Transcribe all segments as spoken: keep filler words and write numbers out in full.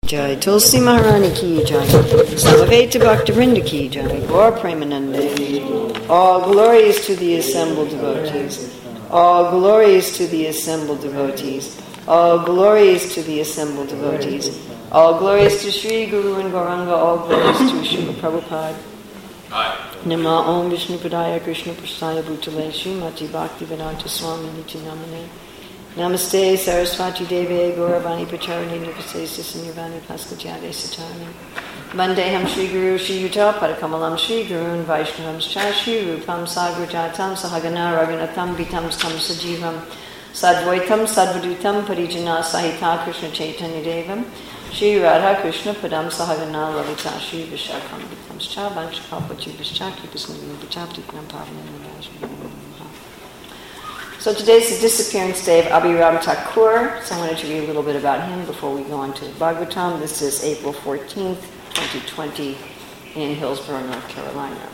Jai Tulsi Maharani ki jai, Samaveta Bhaktivinoda ki jai, Gaur Premanande. All glories to the assembled devotees. All glories to the assembled devotees. All glories to the assembled devotees. All glories to Sri Guru and Gauranga. All glories to Srila Prabhupada. Nama Om Vishnu Padaya Krishna Prasthaya Bhutale Srimati Bhaktivedanta Swami Niti Namane. Namaste Saraswati Deve Gauravani Pacharani Nipase Sisanyavani Paskajade Satani Vandeham Shri Guru Shri Yuta Padakamalam Shri Gurun Vaishnavam Shri Rupam Sagrajatam Sahagana Raghunatham Vitam Stam Sajivam Sadvaitam Sadvadutam Parijana Sahita Krishna Chaitanya Devam Shri Radha Krishna Padam Sahagana Lavita Shri Vishakam Vitam Scha Vanshakapachi Vishaki Visnavim Vichapti Pnam Pavana. So today's the disappearance day of Abhiram Thakur, so I wanted to read a little bit about him before we go on to Bhagavatam. This is April fourteenth, twenty twenty, in Hillsborough, North Carolina.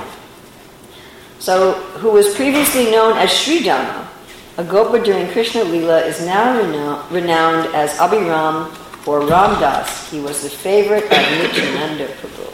So, who was previously known as Sri Dhamma, a Gopa during Krishna Leela, is now renowned, renowned as Abhiram or Ram Das. He was the favorite of Nityananda Prabhu.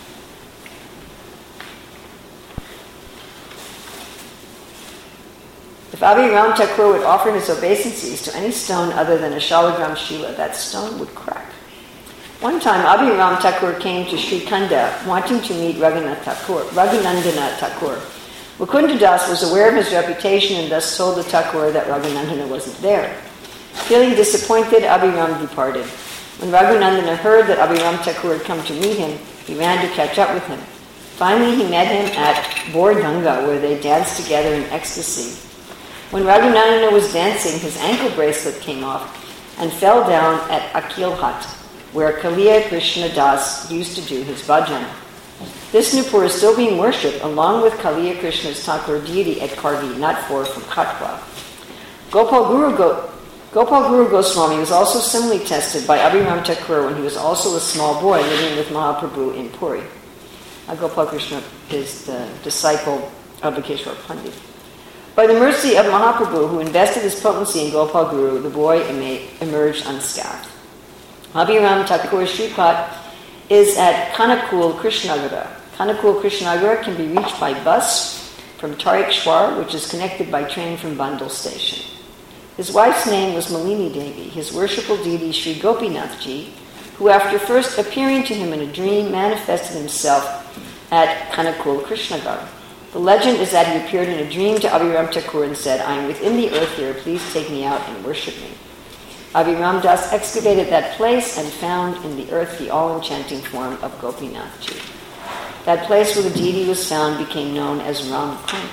If Abhiram Thakur would offer his obeisances to any stone other than a Shalagram Shila, that stone would crack. One time, Abhiram Thakur came to Sri Khanda wanting to meet Raghunath Thakur, Raghunandana Thakur. Mukunda Das was aware of his reputation and thus told the Thakur that Raghunandana wasn't there. Feeling disappointed, Abhiram departed. When Raghunandana heard that Abhiram Thakur had come to meet him, he ran to catch up with him. Finally, he met him at Bordanga, where they danced together in ecstasy. When Raghunandana was dancing, his ankle bracelet came off and fell down at Akilhat, where Kaliya Krishna Das used to do his bhajan. This Nupur is still being worshipped along with Kaliya Krishna's Thakur deity at Karvi, not far from Katwa. Gopal Guru, Go- Gopal Guru Goswami was also similarly tested by Abhiram Thakur when he was also a small boy living with Mahaprabhu in Puri. Uh, Gopal Krishna is the disciple of Vikeshwar Pandit. By the mercy of Mahaprabhu, who invested his potency in Gopal Guru, the boy emerged unscathed. Abhiram Thakur Shripat is at Kanakul Krishnagara. Kanakul Krishnagara can be reached by bus from Tarikhshwar, which is connected by train from Bandel station. His wife's name was Malini Devi. His worshipful deity Sri Gopinathji, who after first appearing to him in a dream manifested himself at Kanakul Krishnagara. The legend is that he appeared in a dream to Abhiram Thakur and said, "I am within the earth here, please take me out and worship me." Abhiram Das excavated that place and found in the earth the all-enchanting form of Gopinathji. That place where the deity was found became known as Ram Kund.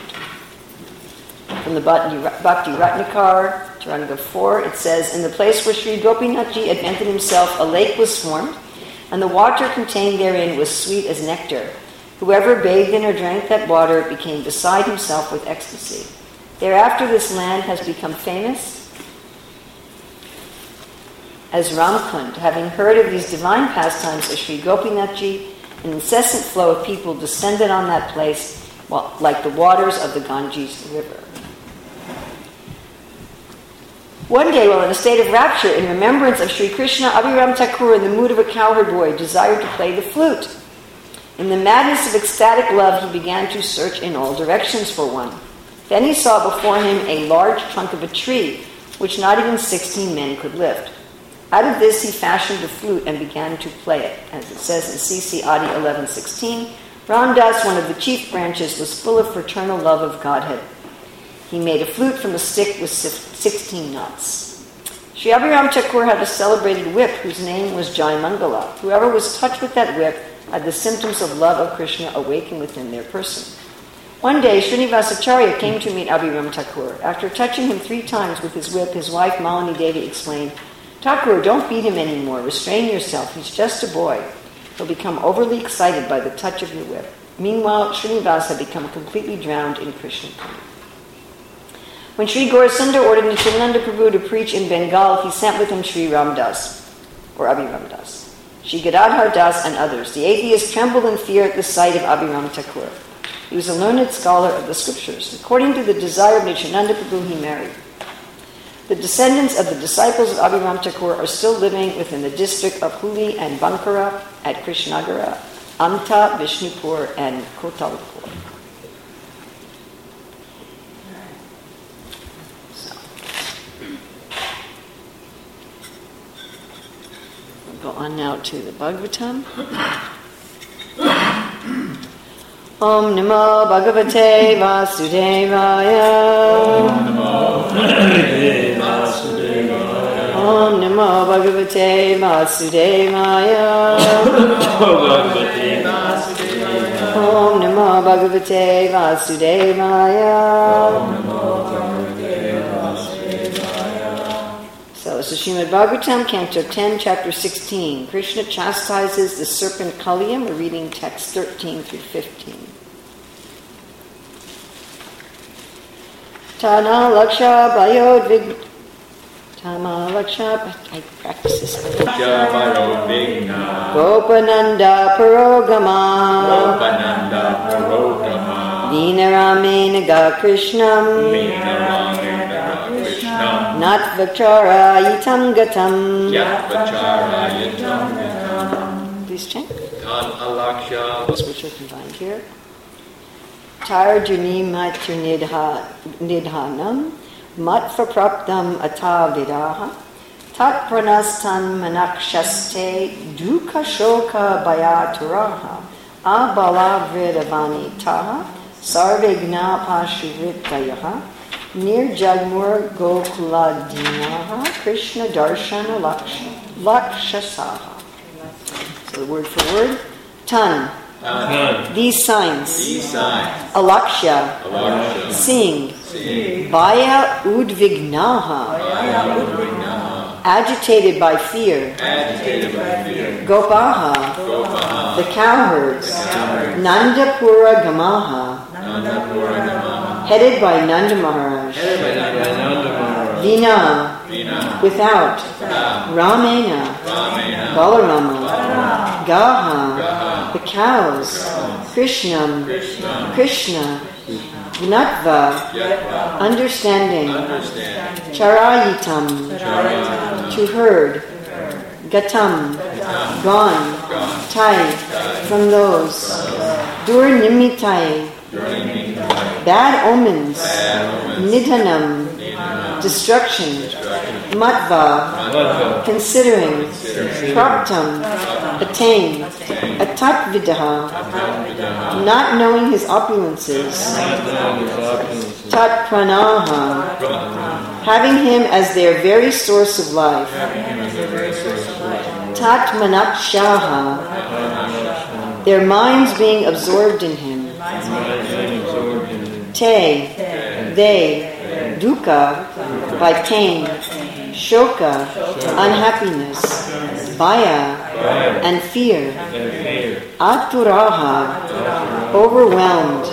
From the Bhakti Ratnakar, Taranga four, it says, "In the place where Sri Gopinathji had vented himself, a lake was formed, and the water contained therein was sweet as nectar. Whoever bathed in or drank that water became beside himself with ecstasy. Thereafter this land has become famous as Ramkund. Having heard of these divine pastimes of Sri Gopinathji, an incessant flow of people descended on that place like the waters of the Ganges River." One day, while in a state of rapture in remembrance of Sri Krishna, Abhiram Thakur, in the mood of a cowherd boy, desired to play the flute. In the madness of ecstatic love, he began to search in all directions for one. Then he saw before him a large trunk of a tree, which not even sixteen men could lift. Out of this he fashioned a flute and began to play it. As it says in C C Adi eleven sixteen, Ramdas, one of the chief branches, was full of fraternal love of Godhead. He made a flute from a stick with sixteen knots. Sri Abhiram Thakur had a celebrated whip whose name was Jai Mangala. Whoever was touched with that whip had the symptoms of love of Krishna awaken within their person. One day, Srinivasacharya came to meet Abhiram Thakur. After touching him three times with his whip, his wife Malini Devi explained, "Thakur, don't beat him anymore. Restrain yourself. He's just a boy. He'll become overly excited by the touch of your whip." Meanwhile, Srinivas had become completely drowned in Krishna prema. When Sri Gaurasundar ordered Nityananda Prabhu to preach in Bengal, he sent with him Sri Ramdas, or Abhiram Das, Sri Gadadhar Das, and others. The atheists trembled in fear at the sight of Abhiram Thakur. He was a learned scholar of the scriptures. According to the desire of Nityananda Prabhu, he married. The descendants of the disciples of Abhiram Thakur are still living within the district of Huli and Bankara at Krishnagara, Amta, Vishnupur, and Kotalpur. So, we'll go on now to the Bhagavatam. Om Namo Bhagavate Vasudevaya. Om Namo Bhagavate Vasudevaya. Om Namo Bhagavate Vasudevaya. Om Namo Bhagavate Vasudevaya. So, this is Srimad Bhagavatam, Canto ten, Chapter sixteen. Krishna chastises the serpent Kaliyam. We're reading text thirteen through fifteen. Tana Laksha Bayod Vig Tama Laksha I practice this. Gopananda Parogama Gopananda Parogama Dinaramena Ga Krishnam Nat Vachara Yitam Gatam Yat Vachara Yitam Gatam. Please chant. Tan Alaksha. Which are combined here. Tarjuni Matur Nidhanam Matva Praptam Atavidaha Tat Pranastan Manakshaste Duka Shoka Bayaturaha Abala Vridavani Taha Sarvigna Pashuvitayaha Nir Jagmur Gokula Dinaha Krishna Darshana Lakshasaha. So the word for word. Tan. Tan. These signs. These signs. Alaksha. Alaksha. Seeing. Seeing. Baya udvignaha. Baya udvignaha. Agitated by fear. Agitated by fear. Gopaha. Gopaha. The cowherds. The cowherds. Nandapura Gamaha. Nandapura Gamaha. Headed by Nanda Maharaj. Headed by Nanda Maharaj. Vina. Vina. Without. Without. Ramena. Ramena. Balarama. Balarama. Gaha. Gaha. The cows. Cows. Krishnam. Krishna. Krishna. Gnatva. Yatva. Understanding. Understanding. Charayitam. Charayitam. To herd. Gatam. Gatam. Gone. Gone. Tai. From those. Dur nimitai. Bad omens. Bad omens. Nidhanam. Nidhanam. Destruction. Destruction. Matva. Matva. Considering. Considering. Praptam. Attain. Atat vidaha. Not knowing his opulences. Tat pranaha. Having him as their very source of life. Tat manakshaha. Their minds being absorbed in him. Te. They. Dukkha. By pain. Shoka. Unhappiness. Baya. And fear. Aturaha. Overwhelmed.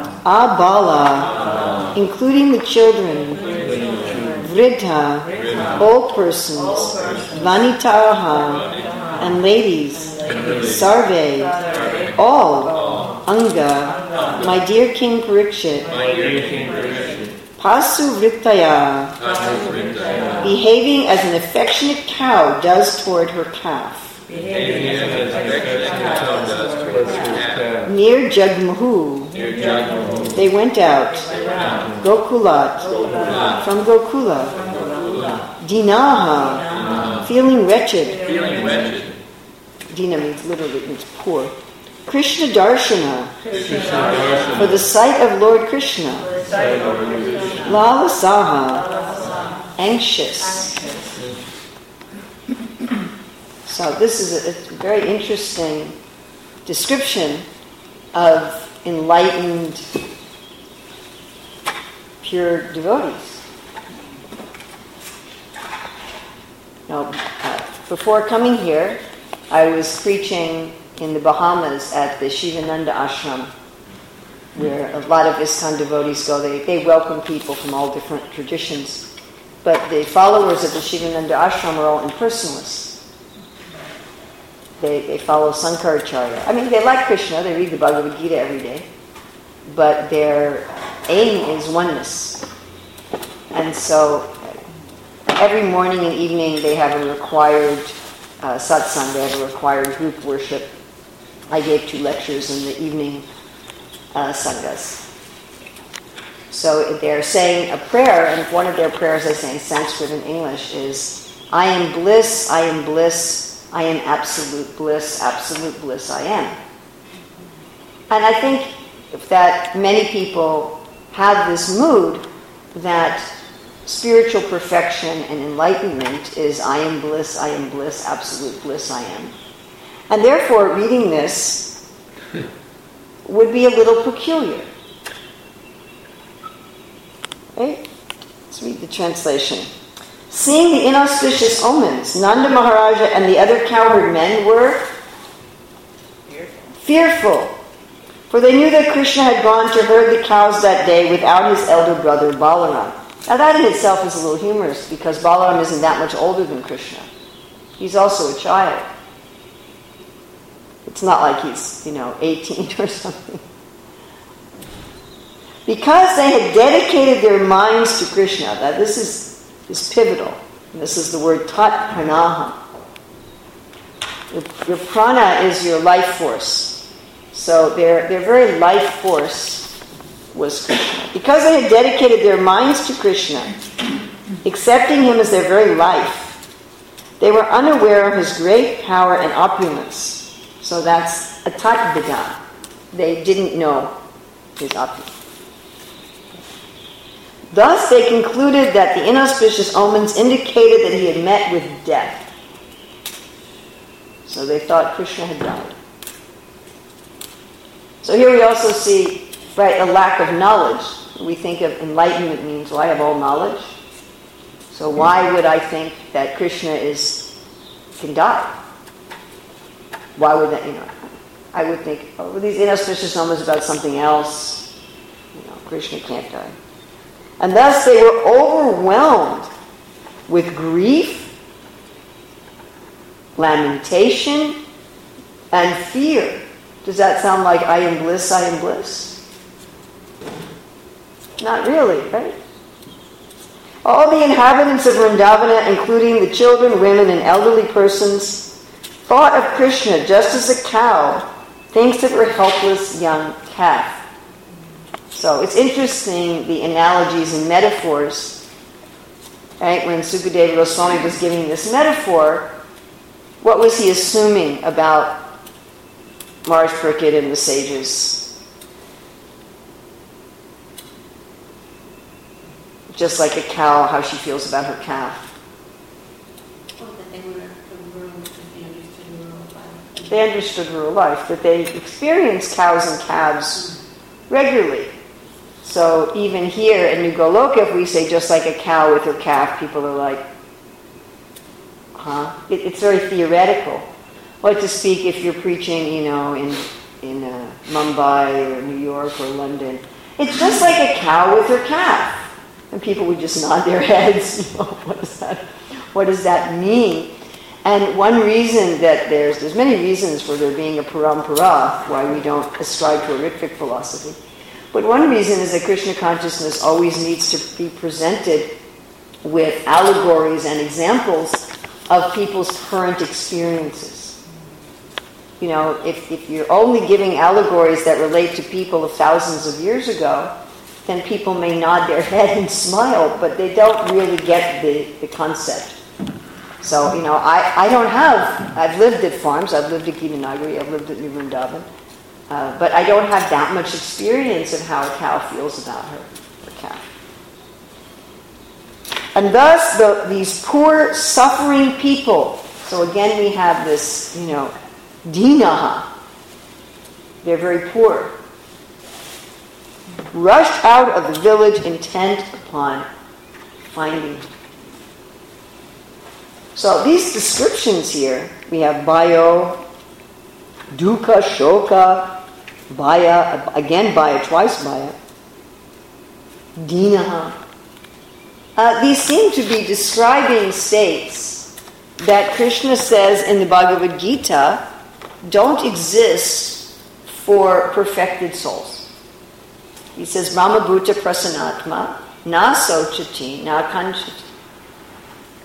Abala. Including the children. Vridha. Old persons. Vanitaha. And ladies. Sarve. All. Anga. My dear King Parikshit. Pasu Vrittaya. Behaving as an affectionate cow does toward her calf. Near Jagmuhu. They went out. Gokulat. From Gokula. Dinaha. Feeling wretched. Dina means literally means poor. Krishna Darshana. For the sight of Lord Krishna. Lalasaha. Anxious. So this is a, a very interesting description of enlightened, pure devotees. Now, uh, before coming here, I was preaching in the Bahamas at the Shivananda Ashram, where a lot of ISKCON devotees go. They, they welcome people from all different traditions. But the followers of the Shivananda Ashram are all impersonalists. They, they follow Sankaracharya. I mean, they like Krishna. They read the Bhagavad Gita every day. But their aim is oneness. And so every morning and evening they have a required uh, satsang, they have a required group worship. I gave two lectures in the evening uh, sanghas. So they're saying a prayer, and one of their prayers I say in Sanskrit and English is, I am bliss, I am bliss, I am absolute bliss, absolute bliss I am. And I think that many people have this mood that spiritual perfection and enlightenment is I am bliss, I am bliss, absolute bliss I am. And therefore reading this would be a little peculiar. Okay? Let's read the translation. Seeing the inauspicious omens, Nanda Maharaja and the other cowherd men were fearful. fearful, for they knew that Krishna had gone to herd the cows that day without his elder brother Balaram. Now that in itself is a little humorous, because Balaram isn't that much older than Krishna. He's also a child. It's not like he's, you know, eighteen or something. Because they had dedicated their minds to Krishna, that this is, is pivotal. This is the word tat pranaha. Your, your prana is your life force. So their, their very life force was Krishna. Because they had dedicated their minds to Krishna, accepting him as their very life, they were unaware of his great power and opulence. So that's a tat vida. They didn't know his opulence. Thus they concluded that the inauspicious omens indicated that he had met with death. So they thought Krishna had died. So here we also see, right, a lack of knowledge. We think of enlightenment means, well, I have all knowledge. So why would I think that Krishna is can die? Why would that, you know, I would think, oh, well, these inauspicious omens about something else. You know, Krishna can't die. And thus they were overwhelmed with grief, lamentation, and fear. Does that sound like I am bliss, I am bliss? Not really, right? All the inhabitants of Vrindavana, including the children, women, and elderly persons, thought of Krishna just as a cow thinks of her helpless young calf. So it's interesting, the analogies and metaphors. Right? When Sukadeva Goswami was giving this metaphor, what was he assuming about Maharaj Parikshit and the sages? Just like a cow, how she feels about her calf. Oh, that they were rural, that they understood rural life. They understood rural life, that they experienced cows and calves regularly. So even here in New Goloka, if we say just like a cow with her calf, people are like, huh? It, it's very theoretical. Like to speak if you're preaching, you know, in in uh, Mumbai or New York or London. It's just like a cow with her calf. And people would just nod their heads, you know, what does that, what does that mean? And one reason that there's, there's many reasons for there being a parampara, why we don't ascribe to a Ritvik philosophy. But one reason is that Krishna consciousness always needs to be presented with allegories and examples of people's current experiences. You know, if, if you're only giving allegories that relate to people of thousands of years ago, then people may nod their head and smile, but they don't really get the, the concept. So, you know, I, I don't have, I've lived at farms, I've lived at Gitanagari, I've lived at New Vrindavan, uh, but I don't have that much experience of how a cow feels about her, her calf. And thus, the, these poor, suffering people, so again we have this, you know, dinaha, they're very poor, rushed out of the village intent upon finding him. So these descriptions here, we have bayo, dukkha, shoka, baya, again baya, twice baya, dinaha. Uh, these seem to be describing states that Krishna says in the Bhagavad Gita don't exist for perfected souls. He says, Brahma Bhuta Prasanatma, na sochati, na kanchati.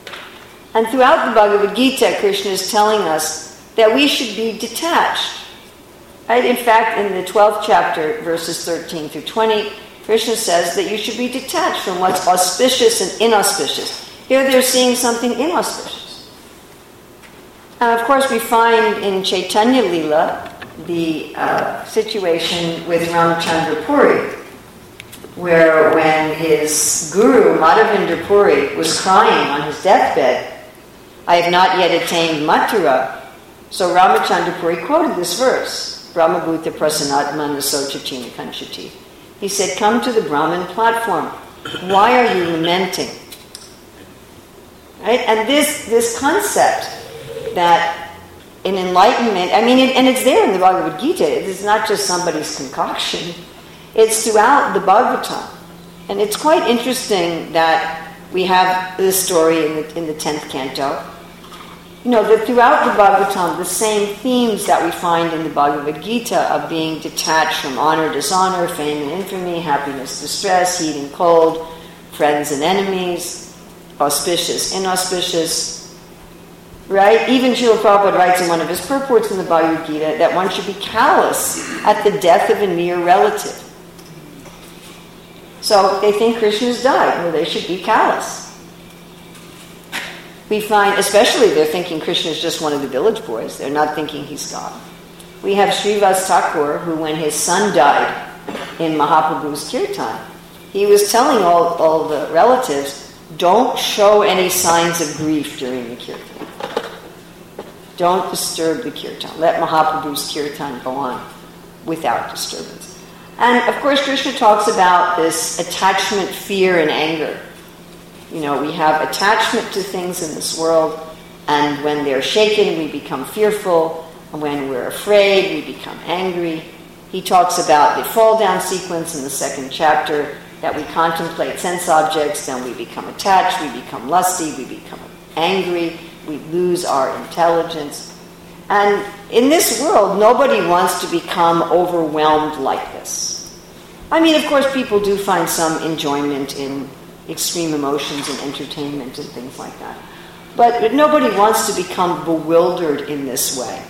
And throughout the Bhagavad Gita, Krishna is telling us that we should be detached. Right? In fact, in the twelfth chapter, verses thirteen through twenty, Krishna says that you should be detached from what's auspicious and inauspicious. Here they're seeing something inauspicious. And of course, we find in Chaitanya Lila the uh, situation with Ramachandra Puri, where when his guru, Madhavendra Puri, was crying on his deathbed, "I have not yet attained Mathura," so Ramachandra Puri quoted this verse, Brahmabhuta Prasanatma Nasochachina Kanchati. He said, "Come to the Brahman platform. Why are you lamenting?" Right? And this, this concept that in enlightenment, I mean, it, and it's there in the Bhagavad Gita, it's not just somebody's concoction, it's throughout the Bhagavatam. And it's quite interesting that we have this story in the, in the tenth canto. You know, that throughout the Bhagavatam, the same themes that we find in the Bhagavad Gita of being detached from honor, dishonor, fame and infamy, happiness, distress, heat and cold, friends and enemies, auspicious, inauspicious, right? Even Srila Prabhupada writes in one of his purports in the Bhagavad Gita that one should be callous at the death of a near relative. So they think Krishna's died. Well, they should be callous. We find, especially they're thinking Krishna is just one of the village boys. They're not thinking he's God. We have Srivas Thakur, who when his son died in Mahaprabhu's kirtan, he was telling all, all the relatives, don't show any signs of grief during the kirtan. Don't disturb the kirtan. Let Mahaprabhu's kirtan go on without disturbance. And of course, Krishna talks about this attachment, fear, and anger. You know, we have attachment to things in this world, and when they're shaken, we become fearful. And when we're afraid, we become angry. He talks about the fall-down sequence in the second chapter, that we contemplate sense objects, then we become attached, we become lusty, we become angry, we lose our intelligence. And in this world, nobody wants to become overwhelmed like this. I mean, of course, people do find some enjoyment in extreme emotions and entertainment and things like that. But nobody wants to become bewildered in this way.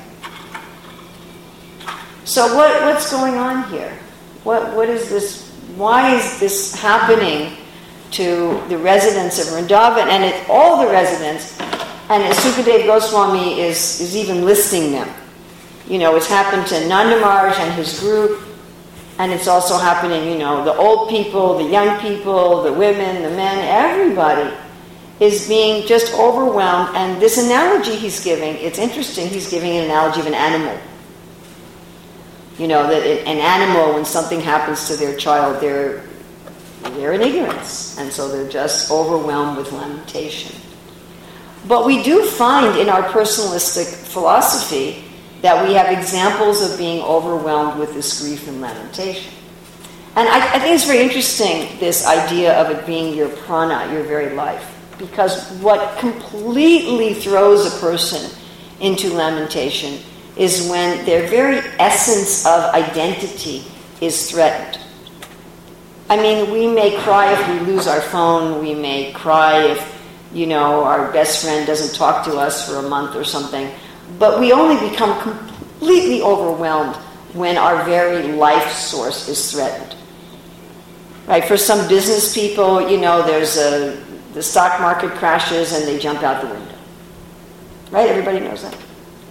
So what, what's going on here? What What is this? Why is this happening to the residents of Vrindavan? And it's all the residents, and Sukadeva Goswami is, is even listing them. You know, it's happened to Nanda Maharaj and his group, and it's also happening, you know, the old people, the young people, the women, the men, everybody is being just overwhelmed. And this analogy he's giving, it's interesting, he's giving an analogy of an animal. You know, that it, an animal, when something happens to their child, they're, they're in ignorance. And so they're just overwhelmed with lamentation. But we do find in our personalistic philosophy that we have examples of being overwhelmed with this grief and lamentation. And I, I think it's very interesting, this idea of it being your prana, your very life. Because what completely throws a person into lamentation is when their very essence of identity is threatened. I mean, we may cry if we lose our phone, we may cry if, you know, our best friend doesn't talk to us for a month or something, but we only become completely overwhelmed when our very life source is threatened. Right? For some business people, you know, there's a, the stock market crashes and they jump out the window. Right? Everybody knows that.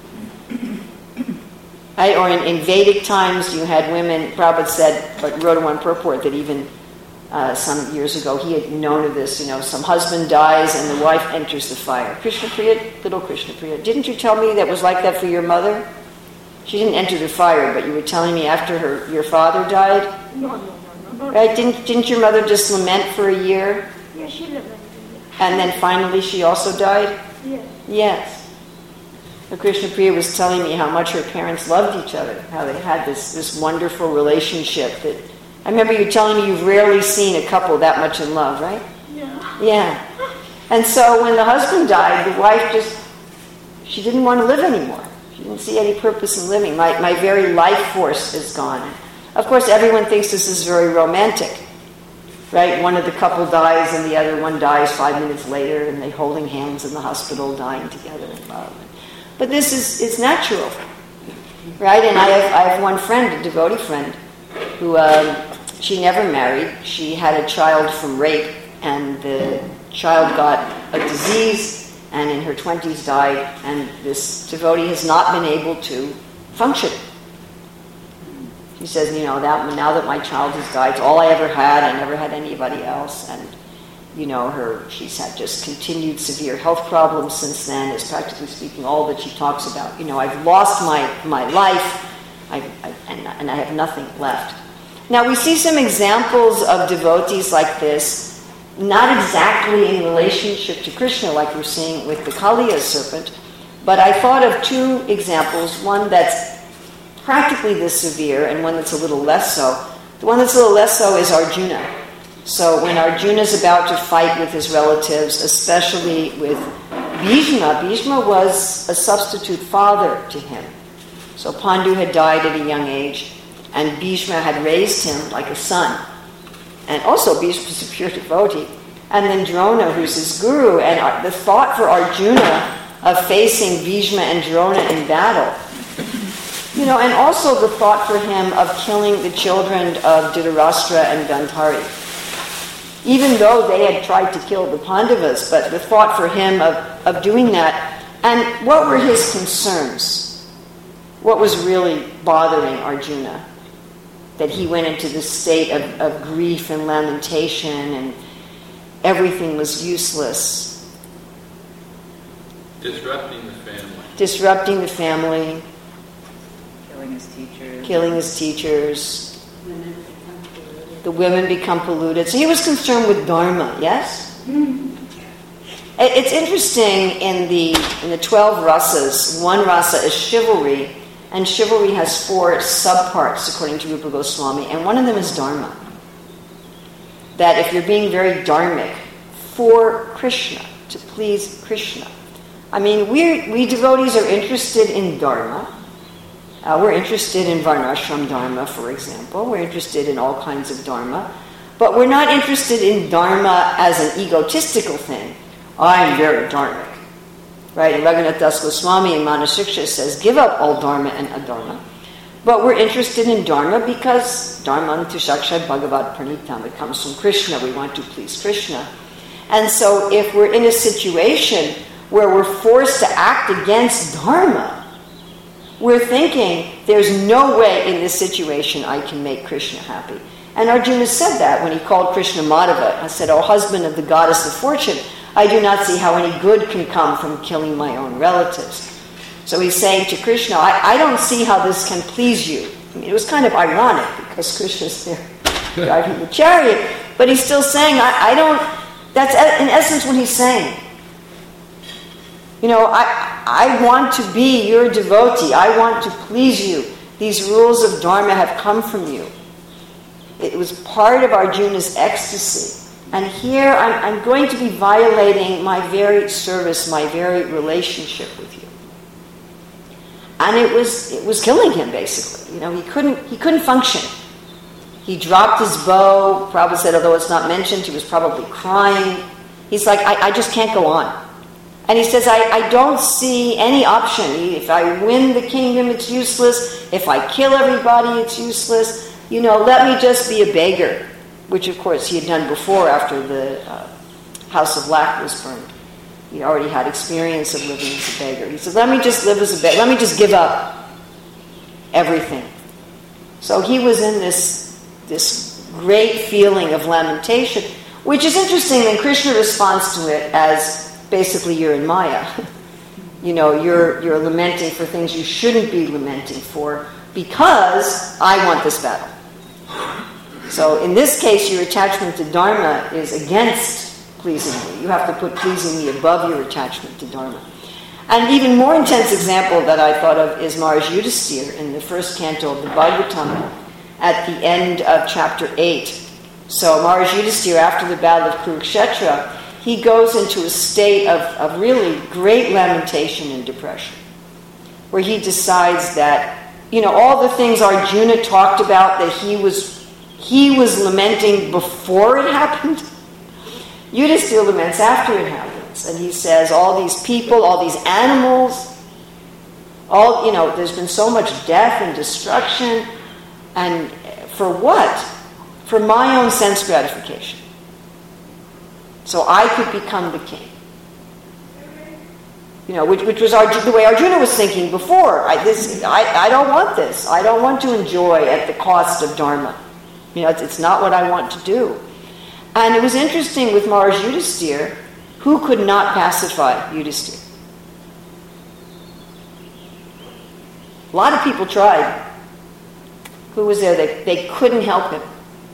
Right? Or in, in Vedic times, you had women, Prabhupada said, but wrote in one purport that even uh, some years ago, he had known of this, you know, some husband dies and the wife enters the fire. Krishna Priya, little Krishna Priya, didn't you tell me that was like that for your mother? She didn't enter the fire, but you were telling me after her your father died? No, no, no, no. Right? Didn't, didn't your mother just lament for a year? Yeah, she lamented. And then finally she also died? Yes. Yes. But Krishna Priya was telling me how much her parents loved each other, how they had this, this wonderful relationship that, I remember you telling me you've rarely seen a couple that much in love, right? Yeah. Yeah. And so when the husband died, the wife just, she didn't want to live anymore. She didn't see any purpose in living. My, my very life force is gone. Of course, everyone thinks this is very romantic. right? One of the couple dies and the other one dies five minutes later, and they're holding hands in the hospital, dying together in love. But this is it's natural, right? And I have I have one friend, a devotee friend, who um, she never married. She had a child from rape, and the child got a disease, and in her twenties died. And this devotee has not been able to function. She says, you know, that now that my child has died, it's all I ever had. I never had anybody else. And, you know, her she's had just continued severe health problems since then, is practically speaking all that she talks about. You know, I've lost my, my life, I, I, and, and I have nothing left. Now, we see some examples of devotees like this, not exactly in relationship to Krishna, like we're seeing with the Kaliya serpent, but I thought of two examples, one that's practically this severe, and one that's a little less so. The one that's a little less so is Arjuna. So when Arjuna is about to fight with his relatives, especially with Bhishma, Bhishma was a substitute father to him. So Pandu had died at a young age, and Bhishma had raised him like a son. And also Bhishma was a pure devotee. And then Drona, who's his guru, and the thought for Arjuna of facing Bhishma and Drona in battle, you know, and also the thought for him of killing the children of Dhritarashtra and Gandhari. Even though they had tried to kill the Pandavas, but the thought for him of, of doing that. And what were his concerns? What was really bothering Arjuna? That he went into this state of, of grief and lamentation, and everything was useless. Disrupting the family. Disrupting the family. Killing his teachers. Killing his teachers. Women become polluted. The women become polluted. So he was concerned with dharma, yes? It's interesting in the in the twelve rasas, one rasa is chivalry, and chivalry has four subparts according to Rupa Goswami, and one of them is dharma. That if you're being very dharmic for Krishna, to please Krishna. I mean, we we devotees are interested in dharma. Uh, we're interested in Varnashram Dharma, for example. We're interested in all kinds of Dharma. But we're not interested in Dharma as an egotistical thing. I'm very Dharmic. Right? And Raghunath Das Goswami in Manasiksha says, give up all Dharma and Adharma. But we're interested in Dharma because Dharma tu Sakshat Bhagavat Pranitam. It comes from Krishna. We want to please Krishna. And so if we're in a situation where we're forced to act against Dharma, we're thinking, there's no way in this situation I can make Krishna happy. And Arjuna said that when he called Krishna Madhava. I said, O husband of the goddess of fortune, I do not see how any good can come from killing my own relatives. So he's saying to Krishna, I, I don't see how this can please you. I mean, it was kind of ironic because Krishna's there driving the chariot. But he's still saying, I, I don't, that's in essence what he's saying. You know, I I want to be your devotee. I want to please you. These rules of Dharma have come from you. It was part of Arjuna's ecstasy. And here I'm, I'm going to be violating my very service, my very relationship with you. And it was it was killing him, basically. You know, he couldn't he couldn't function. He dropped his bow. Prabhupada said, although it's not mentioned, he was probably crying. He's like, I, I just can't go on. And he says, I, I don't see any option. If I win the kingdom, it's useless. If I kill everybody, it's useless. You know, let me just be a beggar. Which, of course, he had done before after the uh, house of Lac was burned. He already had experience of living as a beggar. He said, let me just live as a beggar. Let me just give up everything. So he was in this, this great feeling of lamentation, which is interesting. And Krishna responds to it as, basically, you're in Maya. You know, you're you're lamenting for things you shouldn't be lamenting for because I want this battle. So in this case, your attachment to Dharma is against pleasing me. You have to put pleasing me above your attachment to Dharma. An even more intense example that I thought of is Maharaj Yudhisthira in the first canto of the Bhagavatam at the end of chapter eight. So Maharaj Yudhisthira, after the battle of Kurukshetra, he goes into a state of, of really great lamentation and depression, where he decides that, you know, all the things Arjuna talked about that he was he was lamenting before it happened. Yudhisthira laments after it happens. And he says, all these people, all these animals, all, you know, there's been so much death and destruction. And for what? For my own sense gratification. So I could become the king. You know, which, which was Arjuna, the way Arjuna was thinking before. I, this, I, I don't want this. I don't want to enjoy at the cost of Dharma. You know, it's, it's not what I want to do. And it was interesting with Maharaj Yudhisthira, who could not pacify Yudhisthira. A lot of people tried. Who was there? They, they couldn't help him.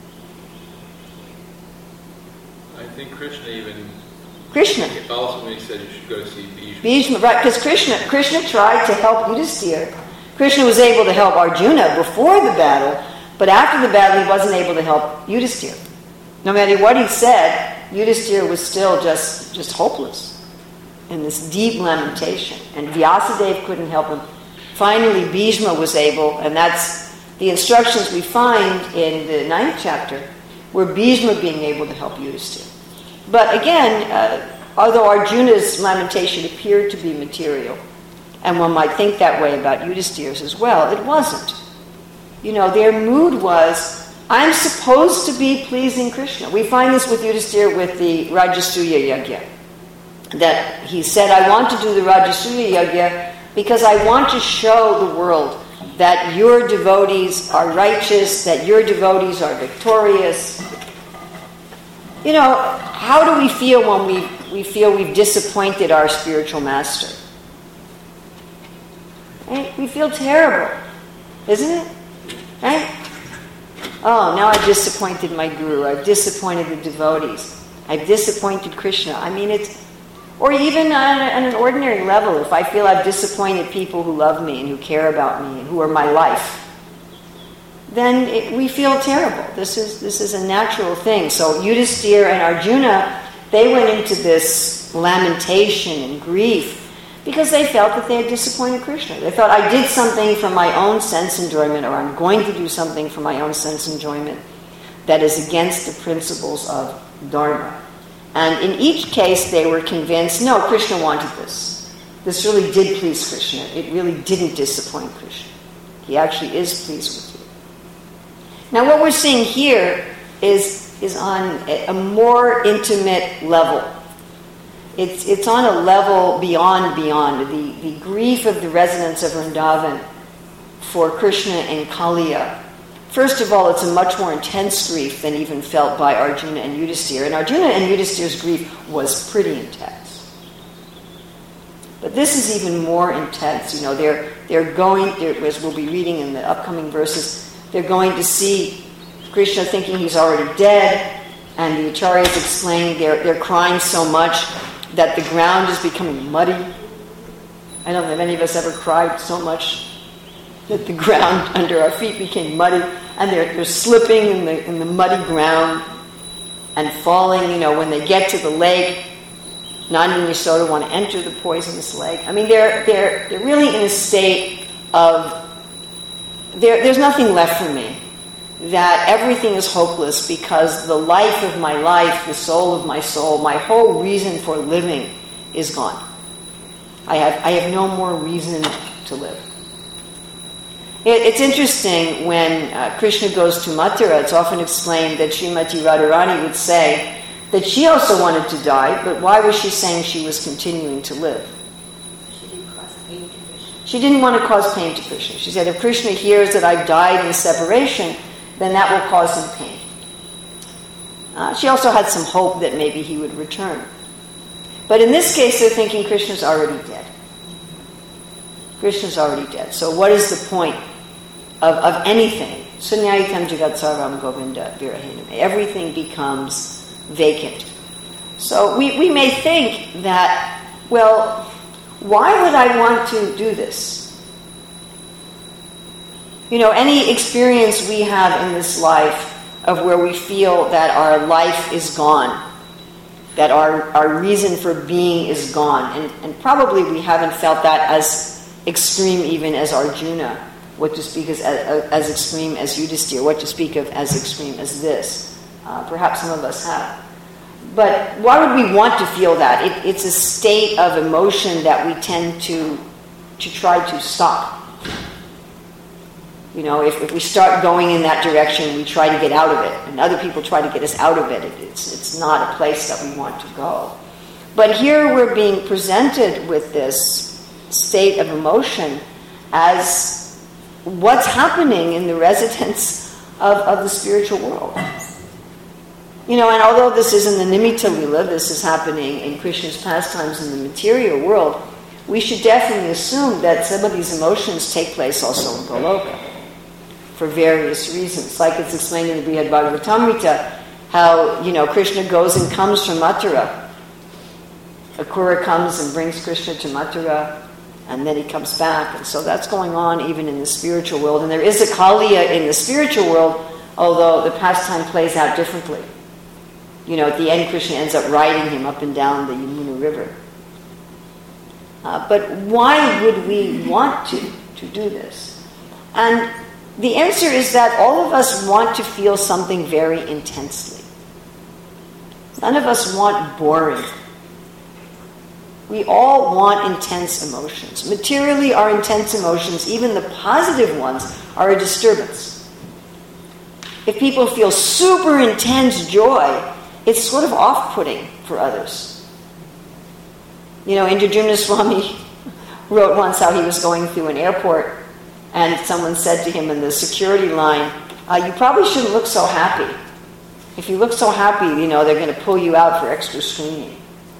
I think Krishna even... Krishna. Ultimately said you should go see Bhishma. Bhishma, right, because Krishna, Krishna tried to help Yudhisthira. Krishna was able to help Arjuna before the battle, but after the battle he wasn't able to help Yudhisthira. No matter what he said, Yudhisthira was still just, just hopeless in this deep lamentation. And Vyasadeva couldn't help him. Finally, Bhishma was able, and that's the instructions we find in the ninth chapter, were Bhishma being able to help Yudhisthira. But again, uh, although Arjuna's lamentation appeared to be material, and one might think that way about Yudhisthira's as well, it wasn't. You know, their mood was, I'm supposed to be pleasing Krishna. We find this with Yudhisthira with the Rajasuya Yajna. That he said, I want to do the Rajasuya Yajna because I want to show the world that your devotees are righteous, that your devotees are victorious. You know, how do we feel when we, we feel we've disappointed our spiritual master? Right? We feel terrible, isn't it? Right? Oh, now I've disappointed my guru. I've disappointed the devotees. I've disappointed Krishna. I mean, it's... Or even on, a, on an ordinary level, if I feel I've disappointed people who love me and who care about me and who are my life, then it, we feel terrible. This is this is a natural thing. So Yudhisthira and Arjuna, they went into this lamentation and grief because they felt that they had disappointed Krishna. They thought, I did something for my own sense enjoyment, or I'm going to do something for my own sense enjoyment that is against the principles of Dharma. And in each case, they were convinced, no, Krishna wanted this. This really did please Krishna. It really didn't disappoint Krishna. He actually is pleased with you. Now, what we're seeing here is, is on a more intimate level. It's, it's on a level beyond, beyond. The, the grief of the residents of Vrindavan for Krishna and Kaliya. First of all, it's a much more intense grief than even felt by Arjuna and Yudhisthira. And Arjuna and Yudhisthira's grief was pretty intense. But this is even more intense. You know, they're they're going, they're, as we'll be reading in the upcoming verses, they're going to see Krishna thinking he's already dead, and the acharyas explain they're they're crying so much that the ground is becoming muddy. I don't know if any of us ever cried so much that the ground under our feet became muddy, and they're, they're slipping in the in the muddy ground and falling. You know, when they get to the lake, Nanda and Yashoda want to enter the poisonous lake. I mean, they're they're they're really in a state of there. There's nothing left for me. That everything is hopeless because the life of my life, the soul of my soul, my whole reason for living is gone. I have I have no more reason to live. It's interesting when uh, Krishna goes to Mathura, it's often explained that Srimati Radharani would say that she also wanted to die, but why was she saying she was continuing to live? She didn't cause pain to Krishna. She didn't want to cause pain to Krishna. She said, if Krishna hears that I've died in separation, then that will cause him pain. Uh, she also had some hope that maybe he would return. But in this case, they're thinking Krishna's already dead. Krishna's already dead. So what is the point of, of anything? Sunyayitam jagat sarvam govinda virahinam. Everything becomes vacant. So we, we may think that, well, why would I want to do this? You know, any experience we have in this life of where we feel that our life is gone, that our, our reason for being is gone, and, and probably we haven't felt that as extreme even as Arjuna, what to speak as, as, as extreme as Yudhisthira, what to speak of as extreme as this. Uh, perhaps some of us have. But why would we want to feel that? It, it's a state of emotion that we tend to, to try to stop. You know, if, if we start going in that direction, we try to get out of it, and other people try to get us out of it. it it's, it's not a place that we want to go. But here we're being presented with this state of emotion as what's happening in the residence of, of the spiritual world. You know, and although this is in the Nimitta Lila, this is happening in Krishna's pastimes in the material world, we should definitely assume that some of these emotions take place also in Goloka for various reasons. Like it's explained in the Brihad Bhagavatamrita, how, you know, Krishna goes and comes from Mathura. Akrura comes and brings Krishna to Mathura, and then he comes back. And so that's going on even in the spiritual world. And there is a Kaliya in the spiritual world, although the pastime plays out differently. You know, at the end, Krishna ends up riding him up and down the Yamuna River. Uh, but why would we want to, to do this? And the answer is that all of us want to feel something very intensely. None of us want boring. We all want intense emotions. Materially, our intense emotions, even the positive ones, are a disturbance. If people feel super intense joy, it's sort of off-putting for others. You know, Indradyumna Swami wrote once how he was going through an airport and someone said to him in the security line, uh, you probably shouldn't look so happy. If you look so happy, you know, they're going to pull you out for extra screening.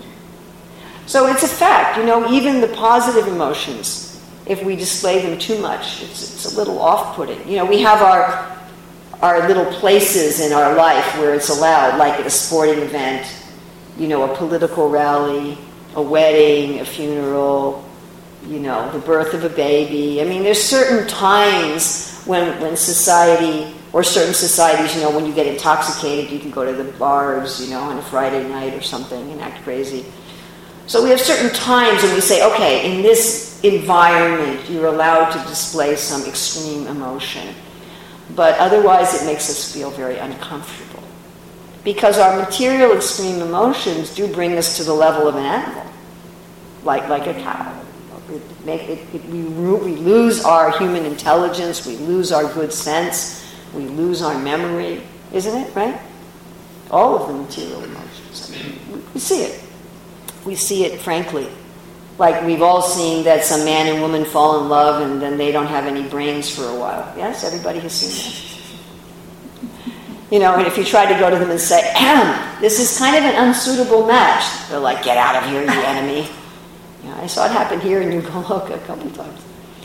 So it's a fact, you know, even the positive emotions, if we display them too much, it's, it's a little off-putting. You know, we have our our little places in our life where it's allowed, like at a sporting event, you know, a political rally, a wedding, a funeral, you know, the birth of a baby. I mean, there's certain times when when society, or certain societies, you know, when you get intoxicated, you can go to the bars, you know, on a Friday night or something and act crazy. So we have certain times when we say, okay, in this environment, you're allowed to display some extreme emotion. But otherwise, it makes us feel very uncomfortable. Because our material extreme emotions do bring us to the level of an animal, like, like a cow. It make, it, it, we, we lose our human intelligence, we lose our good sense, we lose our memory, isn't it, right? All of the material emotions. I mean, we, we see it. We see it, frankly. Like we've all seen that some man and woman fall in love and then they don't have any brains for a while. Yes, everybody has seen that. You know, and if you try to go to them and say, this is kind of an unsuitable match, they're like, get out of here, you enemy. You know, I saw it happen here in New Goloka a couple times.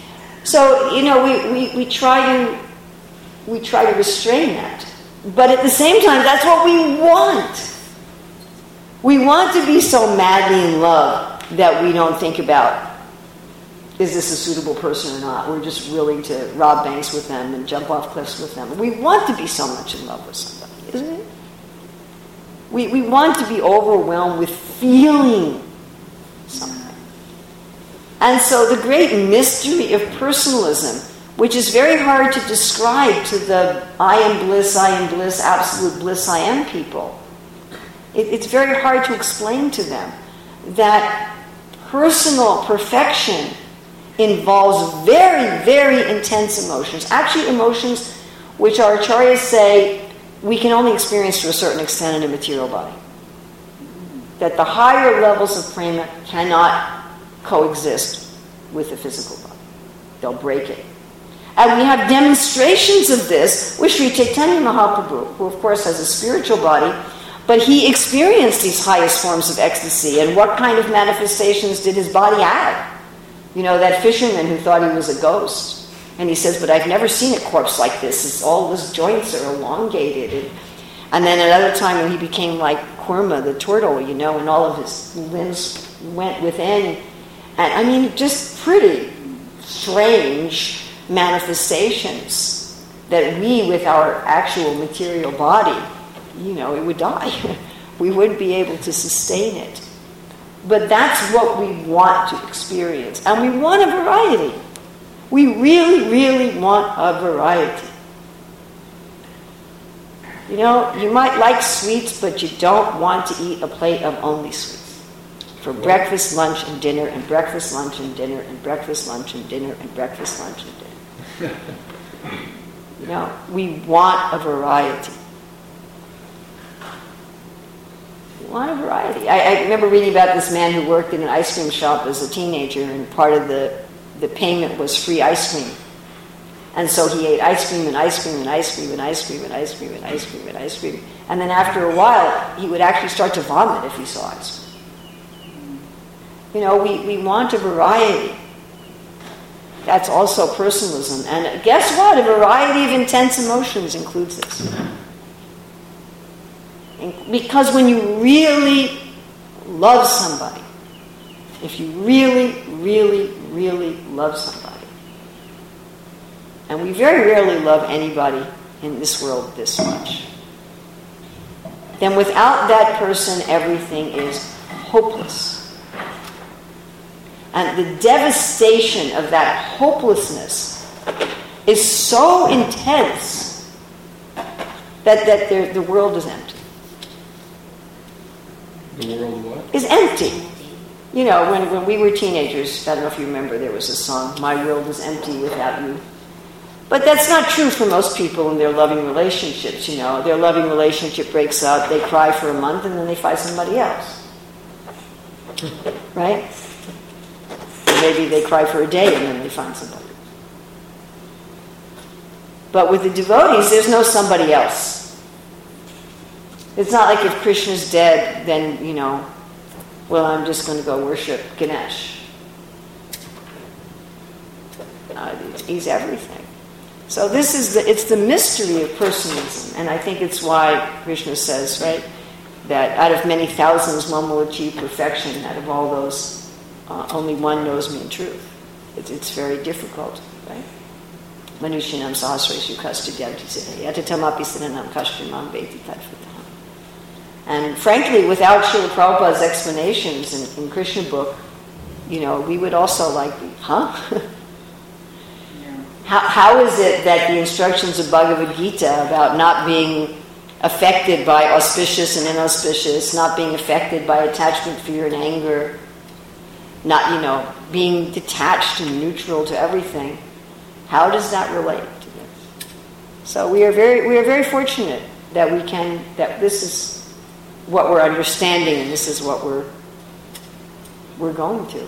So, you know, we, we, we try to we try to restrain that. But at the same time, that's what we want. We want to be so madly in love that we don't think about, is this a suitable person or not? We're just willing to rob banks with them and jump off cliffs with them. We want to be so much in love with somebody, isn't it? We, we want to be overwhelmed with feeling something. And so the great mystery of personalism, which is very hard to describe to the I am bliss, I am bliss, absolute bliss, I am people. It, it's very hard to explain to them that personal perfection involves very, very intense emotions. Actually, emotions which our acharyas say we can only experience to a certain extent in a material body. That the higher levels of prema cannot coexist with the physical body. They'll break it. And we have demonstrations of this with Sri Chaitanya Mahaprabhu, who of course has a spiritual body, but he experienced these highest forms of ecstasy. And what kind of manifestations did his body have? You know, that fisherman who thought he was a ghost. And he says, but I've never seen a corpse like this. It's, all his joints are elongated. And, and then another time when he became like Kurma, the turtle, you know, and all of his limbs went within. And I mean, just pretty strange manifestations that we, with our actual material body, you know, it would die. We wouldn't be able to sustain it. But that's what we want to experience. And we want a variety. We really, really want a variety. You know, you might like sweets, but you don't want to eat a plate of only sweets. For breakfast, lunch, and dinner, and breakfast, lunch, and dinner, and breakfast, lunch, and dinner, and breakfast, lunch, and dinner. You know, we want a variety. We want a variety. I, I remember reading about this man who worked in an ice cream shop as a teenager, and part of the, the payment was free ice cream. And so he ate ice cream and ice cream and ice cream and ice cream and ice cream and ice cream and ice cream. And then after a while, he would actually start to vomit if he saw ice cream. You know, we, we want a variety. That's also personalism. And guess what? A variety of intense emotions includes this. Because when you really love somebody, if you really, really, really love somebody, and we very rarely love anybody in this world this much, then without that person, everything is hopeless. And the devastation of that hopelessness is so intense that, that there, the world is empty. The world what? Is empty. You know, when, when we were teenagers, I don't know if you remember, there was a song, "My world is empty without you." But that's not true for most people in their loving relationships, you know. Their loving relationship breaks up, they cry for a month, and then they find somebody else. Right? Maybe they cry for a day, and then they find somebody. But with the devotees, there's no somebody else. It's not like if Krishna's dead, then, you know, well, I'm just going to go worship Ganesh. Uh, he's everything. So this is the, it's the mystery of personalism, and I think it's why Krishna says, right, that out of many thousands one will achieve perfection, out of all those, uh, only one knows me in truth. It, it's very difficult, right? Manushanam sahasreshu kastudyamti siddha yatatamapi siddhanam kashtimam veti tadvatam. And frankly, without Srila Prabhupada's explanations in, in Krishna book, you know, we would also like, huh? How, how is it that the instructions of Bhagavad Gita about not being affected by auspicious and inauspicious, not being affected by attachment, fear, and anger, not, you know, being detached and neutral to everything, how does that relate to this? So we are very we are very fortunate that we can, that this is what we're understanding and this is what we're we're going to.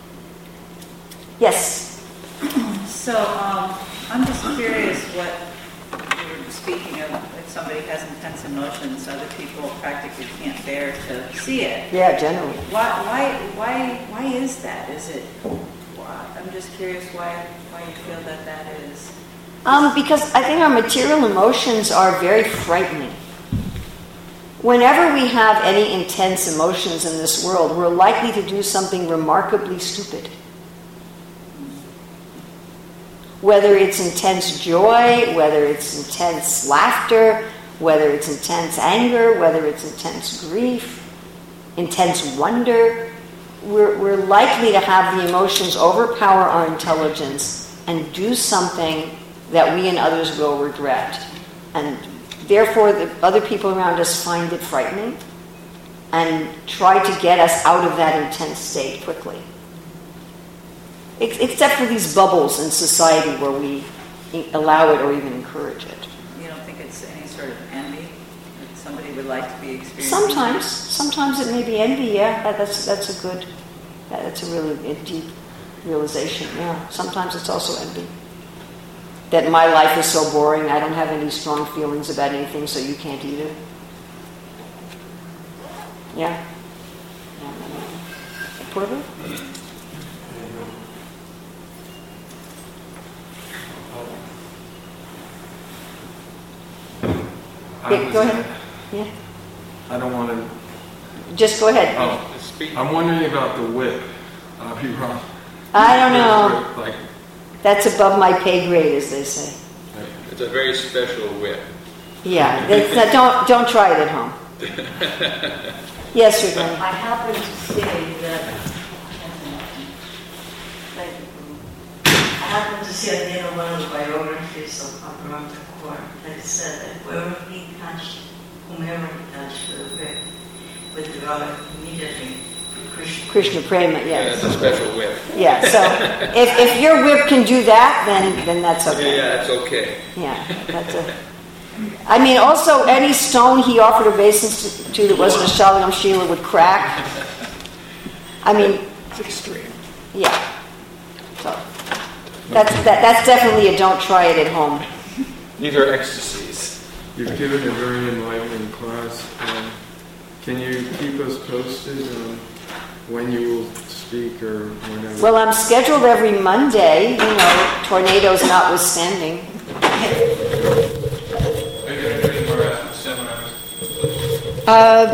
Yes. So um, I'm just curious what you were speaking of. If somebody has intense emotions, other people practically can't bear to see it. Yeah, generally. Why? Why? Why? Why is that? Is it? I'm just curious why why you feel that that is. Um, because I think our material emotions are very frightening. Whenever we have any intense emotions in this world, we're likely to do something remarkably stupid. Whether it's intense joy, whether it's intense laughter, whether it's intense anger, whether it's intense grief, intense wonder, we're, we're likely to have the emotions overpower our intelligence and do something that we and others will regret. And therefore, the other people around us find it frightening and try to get us out of that intense state quickly. Except for these bubbles in society where we allow it or even encourage it. You don't think it's any sort of envy that somebody would like to be experiencing? Sometimes, sometimes it may be envy. Yeah, that, that's that's a good, that's a really a deep realization. Yeah, sometimes it's also envy. That my life is so boring, I don't have any strong feelings about anything, so you can't either. Yeah. Yeah. Porter? Yeah, go ahead. Yeah. I don't want to. Just go ahead. Oh, Speak. I'm wondering about the whip. I'll be wrong. I don't know. Like, That's above my pay grade, as they say. It's a very special whip. Yeah. That's not, don't don't try it at home. Yes, you're going. I happen to say that I happen to decía ayer one of the biographies of Abraham Thakur that said that wherever he touched, whomever he touched with a whip, with the rod, immediately Krishna. Krishna prema, Yeah, yes. it's a special whip. Yeah, so if, if your whip can do that, then, then that's Yeah, okay. yeah, it's okay. Yeah, that's a. I mean, also any stone he offered obeisance to that wasn't a Shalagam Shila would crack. I mean, It's extreme. yeah. So that's that, that's definitely a don't try it at home. These are ecstasies. You've given a very enlightening class. Um, can you keep us posted on when you will speak or whenever? Well, I'm scheduled every Monday. You know, tornadoes notwithstanding. Are you going to do any more seminars? Uh,